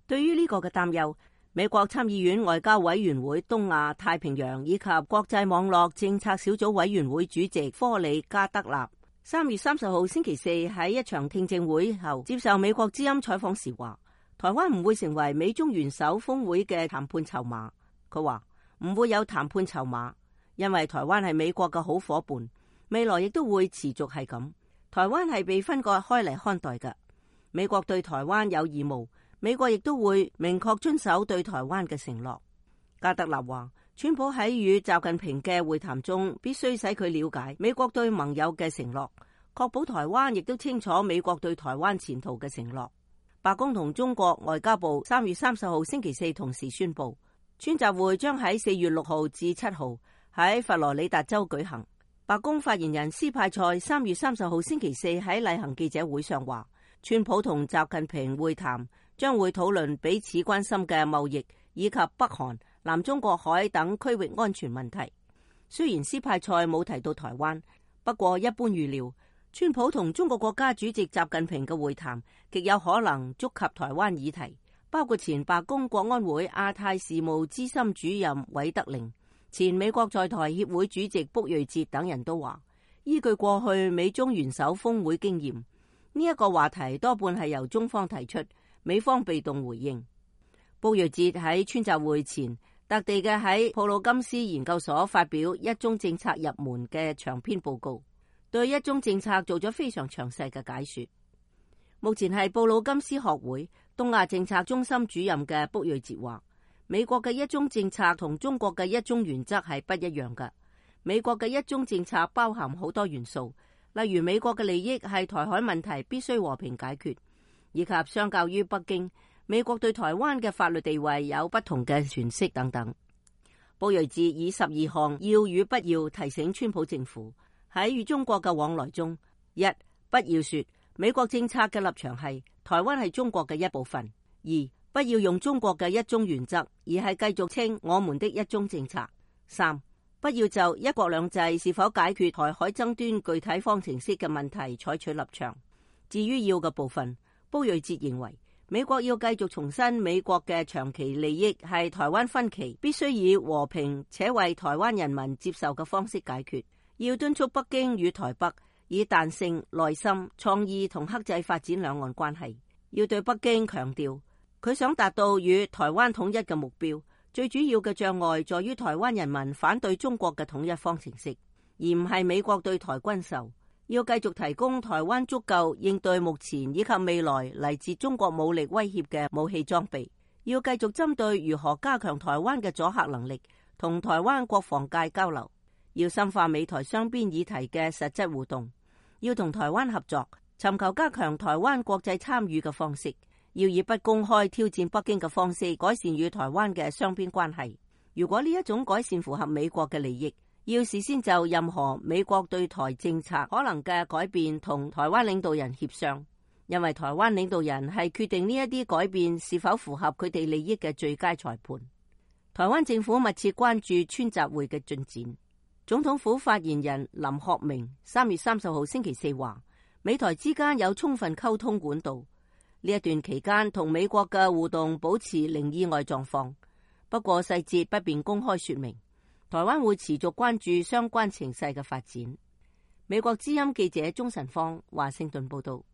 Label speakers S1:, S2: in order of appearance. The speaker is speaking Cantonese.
S1: 對於呢個嘅擔憂，美國參議院外交委員會東亞太平洋以及國際網絡政策小組委員會主席科里加德納3月30號星期四喺一場聽證會後接受美國之音採訪時話，台灣唔會成為美中元首峰會嘅談判籌碼。佢話唔會有談判籌碼，因為台灣係美國嘅好夥伴，未來亦都會持續係咁。台灣係被分割開嚟看待嘅，美國對台灣有義務，美國亦都會明確遵守對台灣嘅承諾。加德納話，川普喺與習近平嘅會談中必須使佢了解美國對盟友嘅承諾，確保台灣亦都清楚美國對台灣前途嘅承諾。白宮同中國外交部3月30號星期四同時宣布，川習會將喺4月6號至7號喺佛羅里達州舉行。白宮發言人斯派塞3月30號星期四喺例行記者會上話，川普同習近平會談將會討論彼此關心嘅貿易以及北韓、南中國海等區域安全問題。雖然斯派塞冇提到台灣，不過一般預料，川普同中國國家主席習近平嘅會談極有可能觸及台灣議題，包括前白宮國安會亞太事務資深主任韋德寧、前美國在台協會主席卜瑞哲等人都話，依據過去美中元首峰會經驗，呢一個話題多半係由中方提出，美方被動回應。卜瑞哲喺川習會前特地嘅喺普魯金斯研究所發表一中政策入門嘅長篇報告，對一中政策做咗非常詳細嘅解說。目前係布魯金斯學會東亞政策中心主任嘅卜瑞哲話，美國嘅一中政策同中國嘅一中原則係不一樣嘅。美國嘅一中政策包含好多元素，例如美國嘅利益係台海問題必須和平解決，以及相較於北京，美國對台灣嘅法律地位有不同嘅詮釋等等。卜瑞哲以12項要與不要提醒川普政府喺與中國嘅往來中，一、不要說美國政策嘅立場係台灣係中國嘅一部分；二、不要用中國嘅一中原則，而係繼續稱我們的一中政策；三、不要就一國兩制是否解決台海爭端具體方程式嘅問題採取立場。至於要嘅部分，卜瑞哲認為美國要繼續重申美國嘅長期利益係台灣分歧必須以和平且為台灣人民接受嘅方式解決，要敦促北京與台北以彈性、耐心、創意同克制發展兩岸關係，要對北京強調佢想達到與台灣統一嘅目標，最主要嘅障礙在於台灣人民反對中國嘅統一方程式，而唔係美國對台軍售。要繼續提供台灣足夠應對目前以及未來嚟自中國武力威脅嘅武器裝備，要繼續針對如何加強台灣嘅阻嚇能力，同台灣國防界交流，要深化美台雙邊議題嘅實質互動，要同台灣合作，尋求加強台灣國際參與嘅方式，要以不公開挑戰北京嘅方式改善與台灣嘅雙邊關係。如果呢一種改善符合美國嘅利益，要事先就任何美國對台政策可能嘅改變同台灣領導人協商，因為台灣領導人係決定呢一啲改變是否符合佢哋利益嘅最佳裁判。台灣政府密切關注川習會嘅進展。總統府發言人林學明3月30號星期四話，美台之間有充分溝通管道，呢一段期間同美國嘅互動保持零意外狀況，不過細節不便公開說明。台灣會持續關注相關情勢嘅發展。美國之音記者鍾晨芳華盛頓報道。